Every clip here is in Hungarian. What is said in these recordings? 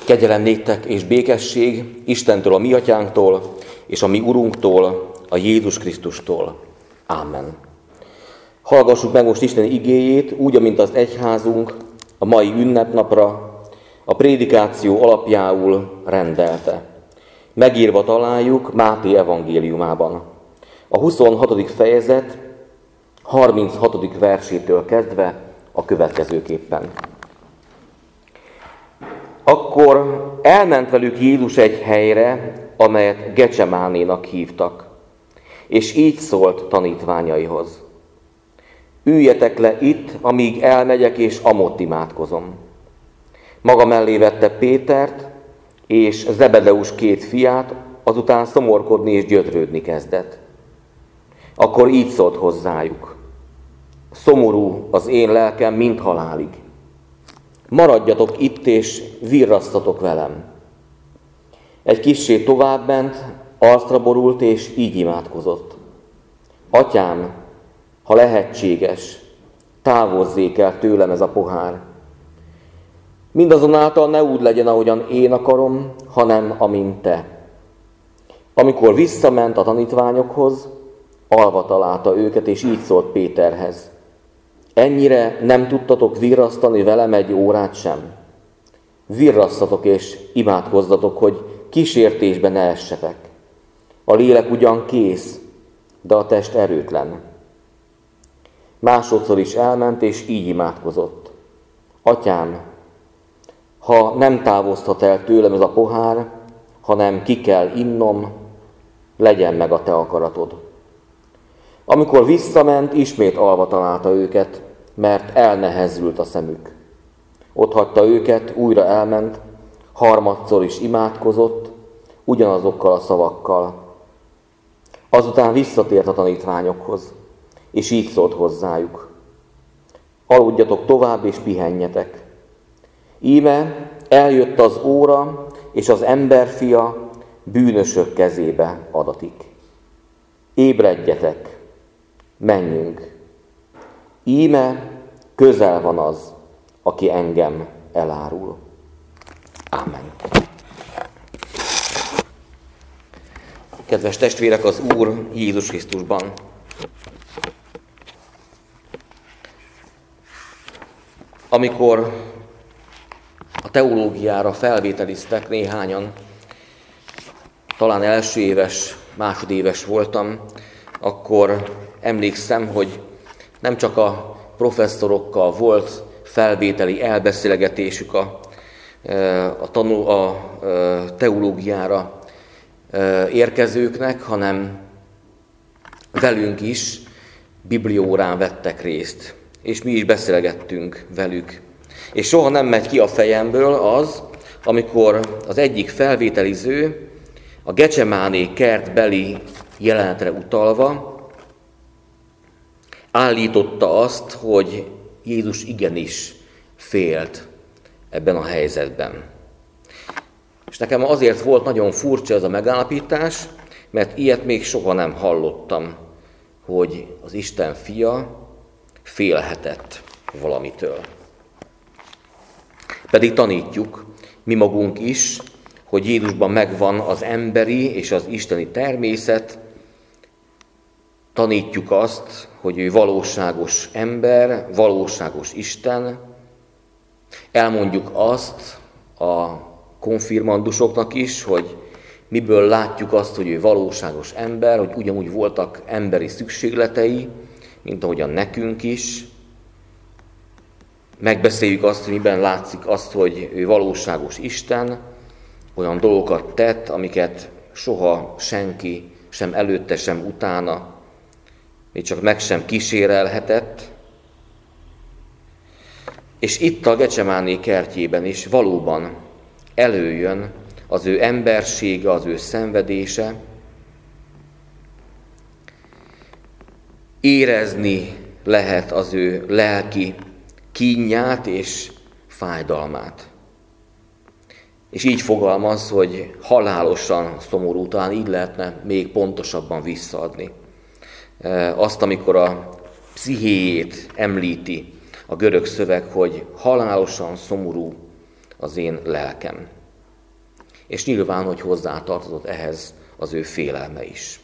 Kegyelem néktek és békesség Istentől, a mi atyánktól, és a mi Urunktól, a Jézus Krisztustól. Ámen. Hallgassuk meg most Isten igéjét, úgy, amint az egyházunk a mai ünnepnapra a prédikáció alapjául rendelte. Megírva találjuk Máté evangéliumában. A 26. fejezet 36. versétől kezdve a következőképpen. Akkor elment velük Jézus egy helyre, amelyet Gecsemánénak hívtak, és így szólt tanítványaihoz. Üljetek le itt, amíg elmegyek és amott imádkozom. Maga mellé vette Pétert és Zebedeus 2 fiát, azután szomorkodni és gyötrődni kezdett. Akkor így szólt hozzájuk. Szomorú az én lelkem, mint halálig. Maradjatok itt, és virrasztatok velem. Egy kissé továbbment, arcra borult, és így imádkozott. Atyám, ha lehetséges, távozzék el tőlem ez a pohár. Mindazonáltal ne úgy legyen, ahogyan én akarom, hanem amint te. Amikor visszament a tanítványokhoz, alva találta őket, és így szólt Péterhez. Ennyire nem tudtatok virrasztani velem egy órát sem? Virrasztatok és imádkozzatok, hogy kísértésbe ne essetek. A lélek ugyan kész, de a test erőtlen. Másodszor is elment, és így imádkozott. Atyám, ha nem távozhat el tőlem ez a pohár, hanem ki kell innom, legyen meg a te akaratod. Amikor visszament, ismét alva találta őket, mert elnehezült a szemük. Ott hagyta őket, újra elment, harmadszor is imádkozott, ugyanazokkal a szavakkal. Azután visszatért a tanítványokhoz, és így szólt hozzájuk. Aludjatok tovább, és pihenjetek. Íme eljött az óra, és az emberfia bűnösök kezébe adatik. Ébredjetek, menjünk. Íme közel van az, aki engem elárul. Ámen. Kedves testvérek, az Úr Jézus Krisztusban. Amikor a teológiára felvételiztek néhányan, talán első éves, másodéves voltam, akkor emlékszem, hogy nem csak a professzorokkal volt felvételi elbeszélgetésük a teológiára érkezőknek, hanem velünk is bibliórán vettek részt, és mi is beszélgettünk velük. És soha nem megy ki a fejemből az, amikor az egyik felvételiző a Gecsemáné kertbeli jelenetre utalva állította azt, hogy Jézus igenis félt ebben a helyzetben. És nekem azért volt nagyon furcsa ez a megállapítás, mert ilyet még soha nem hallottam, hogy az Isten fia félhetett valamitől. Pedig tanítjuk mi magunk is, hogy Jézusban megvan az emberi és az isteni természet, tanítjuk azt, hogy ő valóságos ember, valóságos Isten. Elmondjuk azt a konfirmandusoknak is, hogy miből látjuk azt, hogy ő valóságos ember, hogy ugyanúgy voltak emberi szükségletei, mint ahogyan nekünk is. Megbeszéljük azt, hogy miben látszik azt, hogy ő valóságos Isten, olyan dolgokat tett, amiket soha senki, sem előtte, sem utána, még csak meg sem kísérelhetett. És itt a Gecsemáné kertjében is valóban előjön az ő embersége, az ő szenvedése. Érezni lehet az ő lelki kínját és fájdalmát. És így fogalmaz, hogy halálosan szomorú, talán így lehetne még pontosabban visszaadni. Azt, amikor a pszichéjét említi a görög szöveg, hogy halálosan szomorú az én lelkem. és nyilván, hogy hozzátartozott ehhez az ő félelme is.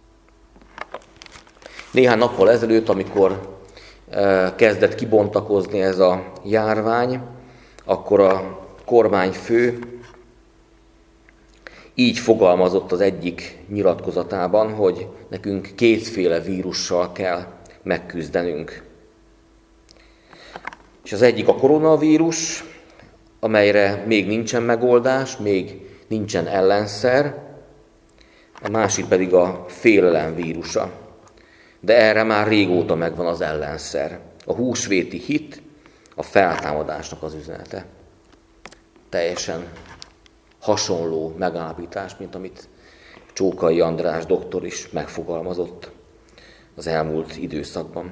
Néhány nappal ezelőtt, amikor kezdett kibontakozni ez a járvány, akkor a kormányfő így fogalmazott az egyik nyilatkozatában, hogy nekünk kétféle vírussal kell megküzdenünk. És az egyik a koronavírus, amelyre még nincsen megoldás, még nincsen ellenszer, a másik pedig a félelem vírusa. De erre már régóta megvan az ellenszer. A húsvéti hit, a feltámadásnak az üzenete. Teljesen hasonló megállapítás, mint amit Csókai András doktor is megfogalmazott az elmúlt időszakban.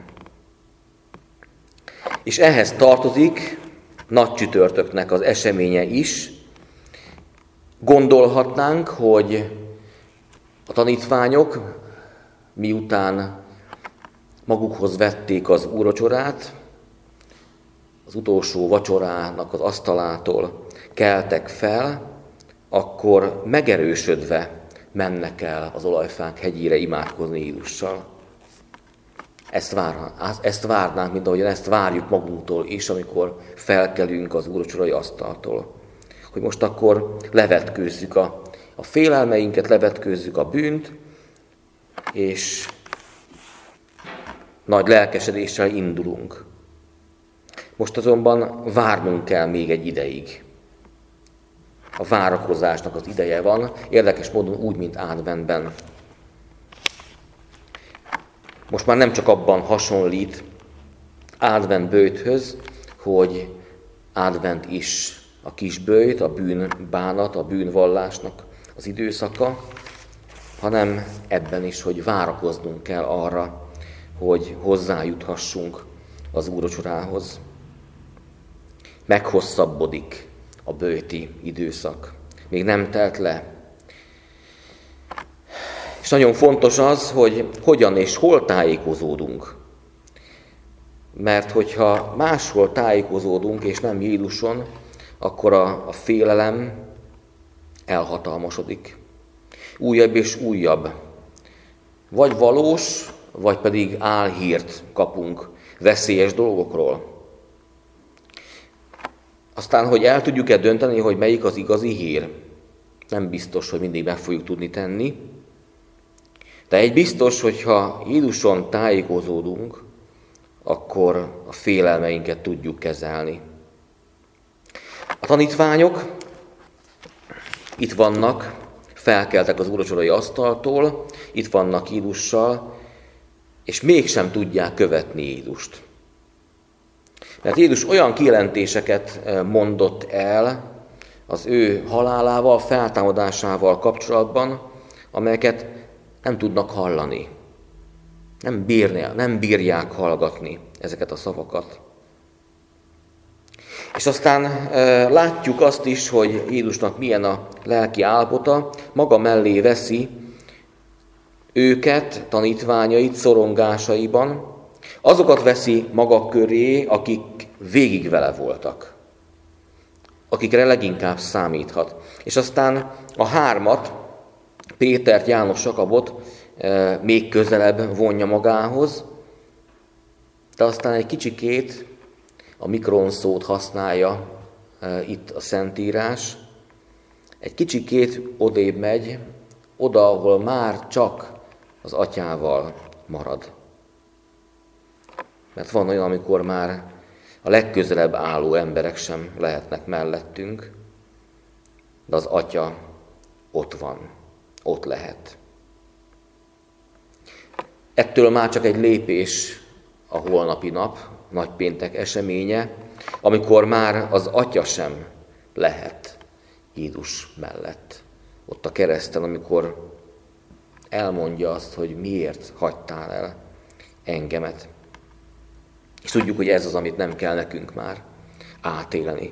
És ehhez tartozik nagy csütörtöknek az eseménye is. Gondolhatnánk, hogy a tanítványok, miután magukhoz vették az úrvacsorát, az utolsó vacsorának az asztalától keltek fel, akkor megerősödve mennek el az olajfák hegyére imádkozni Jézussal. Ezt várnánk, mint ahogyan ezt várjuk magunktól is, amikor felkelünk az úrvacsorai asztaltól. Hogy most akkor levetkőzzük a félelmeinket, levetkőzzük a bűnt, és nagy lelkesedéssel indulunk. Most azonban várnunk kell még egy ideig. A várakozásnak az ideje van, érdekes módon úgy, mint adventben. Most már nem csak abban hasonlít advent böjthöz, hogy advent is a kis böjt, a bűnbánat, a bűnvallásnak az időszaka, hanem ebben is, hogy várakoznunk kell arra, hogy hozzájuthassunk az úrvacsorához. Meghosszabbodik a böjti időszak. Még nem telt le. És nagyon fontos az, hogy hogyan és hol tájékozódunk. Mert hogyha máshol tájékozódunk, és nem Jézuson, akkor a félelem elhatalmasodik. Újabb és újabb. Vagy valós, vagy pedig álhírt kapunk veszélyes dolgokról. Aztán, hogy el tudjuk-e dönteni, hogy melyik az igazi hír, nem biztos, hogy mindig meg fogjuk tudni tenni. De egy biztos, hogyha Jézuson tájékozódunk, akkor a félelmeinket tudjuk kezelni. A tanítványok itt vannak, felkeltek az úrvacsorai asztaltól, itt vannak Jézussal, és mégsem tudják követni Jézust. Mert Jézus olyan kijelentéseket mondott el az ő halálával, feltámadásával amelyeket nem tudnak hallani. Nem bírják hallgatni ezeket a szavakat. És aztán látjuk azt is, hogy Jézusnak milyen a lelki állapota, maga mellé veszi őket, tanítványait szorongásaiban, azokat veszi maga köré, akik végig vele voltak, akikre leginkább számíthat. És aztán a hármat, Pétert, János, Jakabot még közelebb vonja magához, de aztán egy kicsikét a mikron szót használja itt a Szentírás, egy kicsikét odébb megy, oda, ahol már csak az atyával marad. Mert van olyan, amikor már a legközelebb álló emberek sem lehetnek mellettünk, de az atya ott van, ott lehet. Ettől már csak egy lépés a holnapi nap, nagypéntek eseménye, amikor már az atya sem lehet Jézus mellett. Ott a kereszten, amikor elmondja azt, hogy miért hagytál el engemet. És tudjuk, hogy ez az, amit nem kell nekünk már átélni.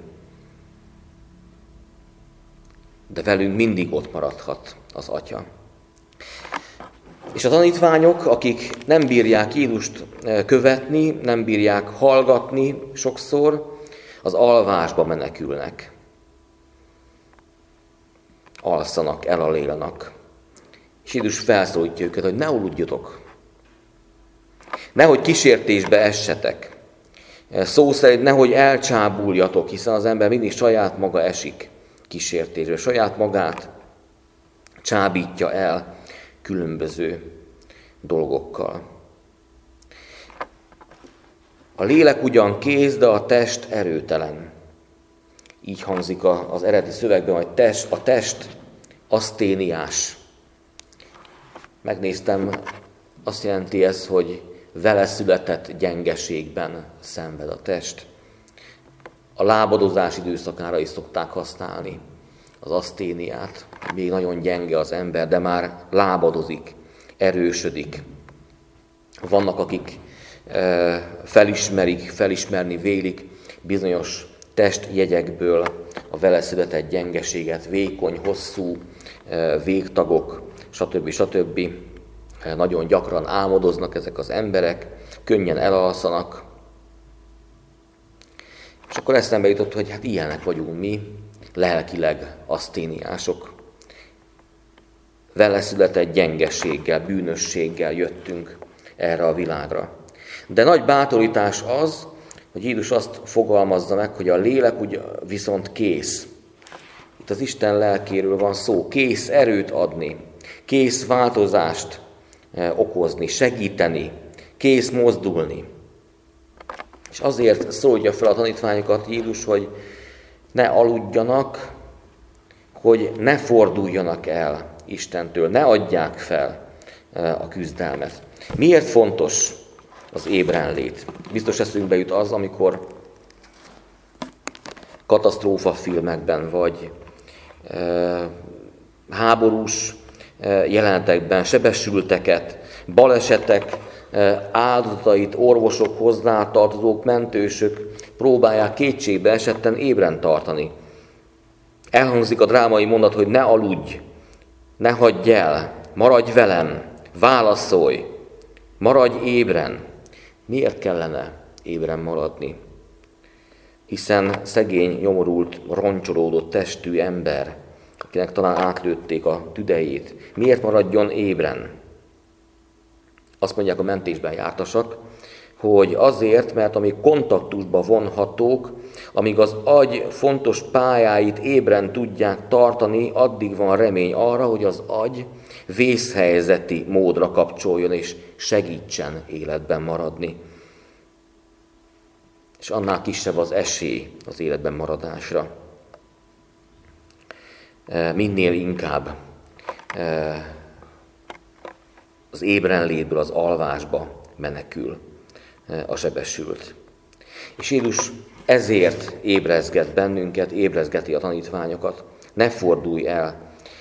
De velünk mindig ott maradhat az atya. És a tanítványok, akik nem bírják Jézust követni, nem bírják hallgatni sokszor, az alvásba menekülnek. alszanak, elalélanak. És Jézus felszólítja őket, hogy ne aludjatok. Nehogy kísértésbe essetek. Szó szerint nehogy elcsábuljatok, hiszen az ember mindig saját maga esik kísértésbe, saját magát csábítja el különböző dolgokkal. A lélek ugyan kész, de a test erőtelen. Így hangzik az eredeti szövegben, hogy a test aszténiás. Megnéztem, azt jelenti ez, hogy vele született gyengeségben szenved a test. A lábadozás időszakára is szokták használni az aszténiát. Még nagyon gyenge az ember, de már lábadozik, erősödik. Vannak, akik felismerni vélik bizonyos testjegyekből a vele született gyengeséget, vékony, hosszú végtagok, stb. Nagyon gyakran álmodoznak ezek az emberek, könnyen elalszanak. És akkor eszembe jutott, hogy hát ilyenek vagyunk mi, lelkileg aszténiások. Vele született gyengeséggel, bűnösséggel jöttünk erre a világra. De nagy bátorítás az, hogy Jézus azt fogalmazza meg, hogy a lélek viszont kész. Itt az Isten lelkéről van szó, kész erőt adni, kész változást okozni, segíteni, kész mozdulni. És azért szólja fel a tanítványokat Jézus, hogy ne aludjanak, hogy ne forduljanak el Istentől, ne adják fel a küzdelmet. Miért fontos az ébrenlét? Biztos eszünkbe jut az, amikor katasztrófafilmekben vagy háborús jelenetekben sebesülteket, balesetek áldozatait orvosok, hozzátartozók, mentősök próbálják kétségbe esetten ébren tartani. Elhangzik a drámai mondat, hogy ne aludj, ne hagyj el, maradj velem, válaszolj, maradj ébren. Miért kellene ébren maradni? Hiszen szegény, nyomorult, roncsolódott testű ember, akinek talán átlőtték a tüdejét, miért maradjon ébren? Azt mondják a mentésben jártasak, hogy azért, mert amíg kontaktusba vonhatók, amíg az agy fontos pályáit ébren tudják tartani, addig van remény arra, hogy az agy vészhelyzeti módra kapcsoljon és segítsen életben maradni. És annál kisebb az esély az életben maradásra. Minél inkább az ébrenlétből az alvásba menekül a sebesült. És Jézus ezért ébrezget bennünket, ébrezgeti a tanítványokat. Ne fordulj el,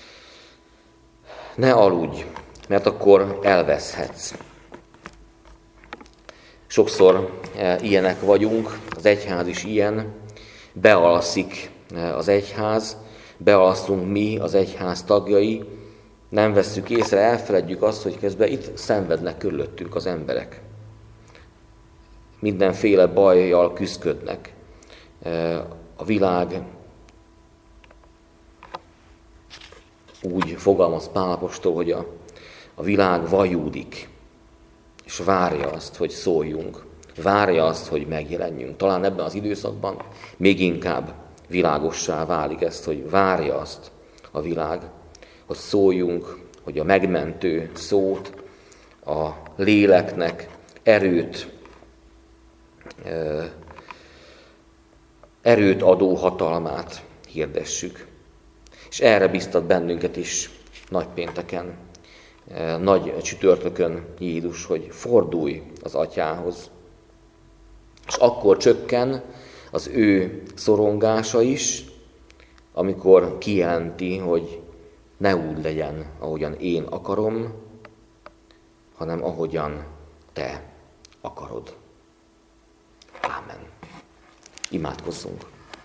ne aludj, mert akkor elveszhetsz. Sokszor ilyenek vagyunk, az egyház is ilyen, bealszik az egyház, bealszunk mi, az egyház tagjai, nem vesszük észre, elfeledjük azt, hogy közben itt szenvednek körülöttünk az emberek. Mindenféle bajjal küszködnek. A világ, úgy fogalmaz Pál apostol, hogy a világ vajúdik, és várja azt, hogy szóljunk, várja azt, hogy megjelenjünk. Talán ebben az időszakban még inkább világossá válik ezt, hogy várja azt a világ, hogy szóljunk, hogy a megmentő szót, a léleknek erőt adó hatalmát hirdessük. És erre biztat bennünket is nagypénteken, nagy csütörtökön Jézus, hogy fordulj az Atyához. És akkor csökken az ő szorongása is, amikor kijelenti, hogy ne úgy legyen, ahogyan én akarom, hanem ahogyan te akarod. Ámen. Imádkozzunk.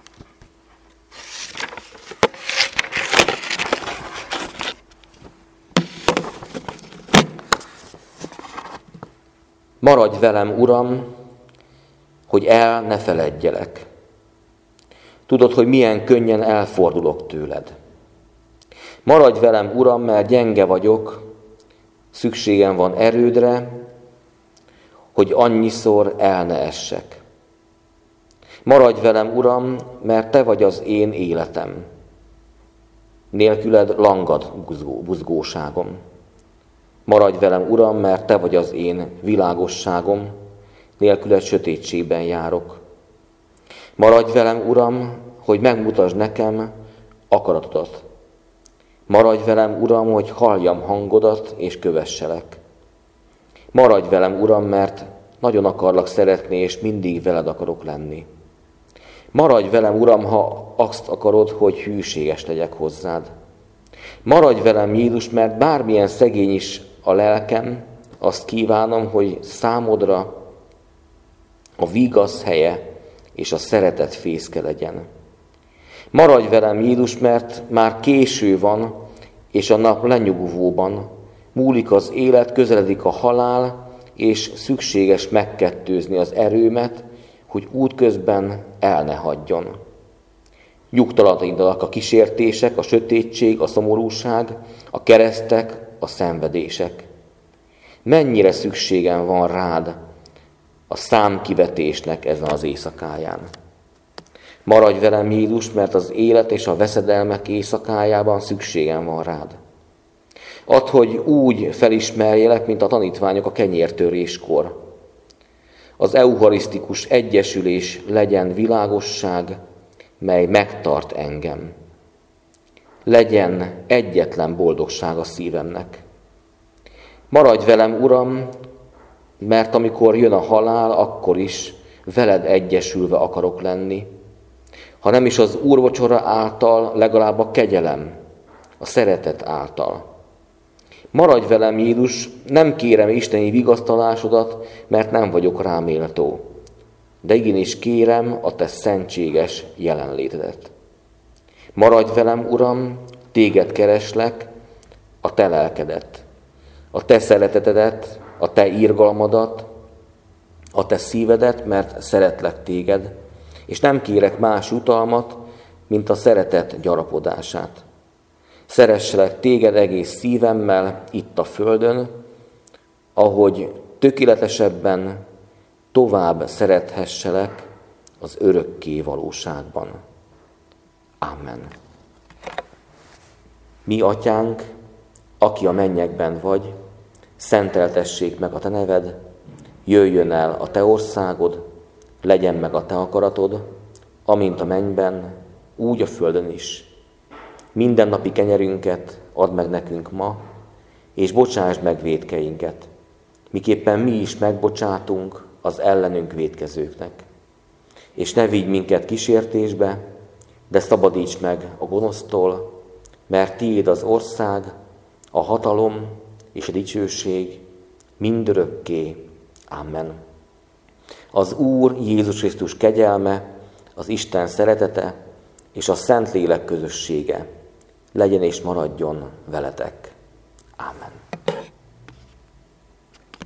Maradj velem, Uram, hogy el ne feledjelek. Tudod, hogy milyen könnyen elfordulok tőled. Maradj velem, Uram, mert gyenge vagyok, szükségem van erődre, hogy annyiszor el ne essek. Maradj velem, Uram, mert Te vagy az én életem. Nélküled langad buzgóságom. Maradj velem, Uram, mert Te vagy az én világosságom, nélküled sötétségben járok. Maradj velem, Uram, hogy megmutasd nekem akaratodat. Maradj velem, Uram, hogy halljam hangodat és kövesselek. Maradj velem, Uram, mert nagyon akarlak szeretni, és mindig veled akarok lenni. Maradj velem, Uram, ha azt akarod, hogy hűséges legyek hozzád. Maradj velem, Jézus, mert bármilyen szegény is a lelkem, azt kívánom, hogy számodra a vigasz helye és a szeretet fészke legyen. Maradj velem, Jézus, mert már késő van, és a nap lenyugvóban, múlik az élet, közeledik a halál, és szükséges megkettőzni az erőmet, hogy útközben el ne hagyjon. Nyugtalanítsanak a kísértések, a sötétség, a szomorúság, a keresztek, a szenvedések. Mennyire szükségem van rád a számkivetésnek ezen az éjszakáján. Maradj velem, Jézus, mert az élet és a veszedelmek éjszakájában szükségem van rád. Add, hogy úgy felismerjelek, mint a tanítványok a kenyértöréskor. Az eucharisztikus egyesülés legyen világosság, mely megtart engem. Legyen egyetlen boldogság a szívemnek. Maradj velem, Uram, mert amikor jön a halál, akkor is veled egyesülve akarok lenni. Ha nem is az úrvacsora által, legalább a kegyelem, a szeretet által. Maradj velem, Jézus, nem kérem isteni vigasztalásodat, mert nem vagyok rá méltó, de igenis kérem a te szentséges jelenlétedet. Maradj velem, Uram, téged kereslek, a te lelkedet, a te szeretetedet, a te irgalmadat, a te szívedet, mert szeretlek téged, és nem kérek más jutalmat, mint a szeretet gyarapodását. Szeresselek téged egész szívemmel itt a földön, ahogy tökéletesebben tovább szerethesselek az örökké valóságban. Amen. Mi, Atyánk, aki a mennyekben vagy, szenteltessék meg a te neved, jöjjön el a te országod, legyen meg a te akaratod, amint a mennyben, úgy a földön is. Mindennapi kenyerünket add meg nekünk ma, és bocsásd meg vétkeinket, miképpen mi is megbocsátunk az ellenünk vétkezőknek. És ne vigy minket kísértésbe, de szabadíts meg a gonosztól, mert tiéd az ország, a hatalom és a dicsőség mindörökké. Amen. Az Úr Jézus Krisztus kegyelme, az Isten szeretete és a Szentlélek közössége legyen és maradjon veletek. Amen.